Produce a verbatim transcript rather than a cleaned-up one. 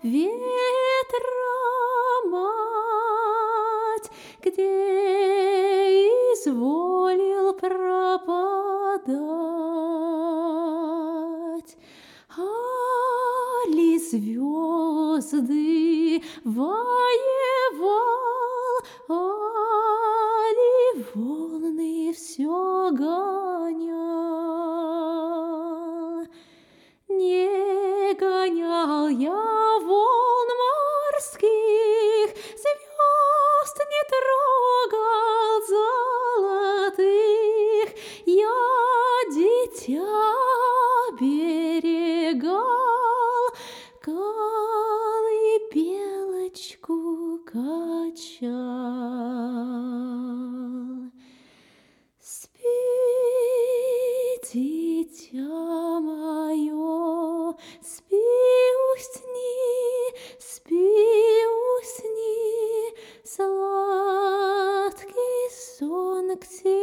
ветра мать, где изволил пропадать? Али звезды воевал, али волны все гонял? Не гонял я волн морских, звезд не трогал золотых, я дитя берегал, колыбелочку качал. Спи, дитя мое, спи, усни, спи, усни, сладкий сон к тебе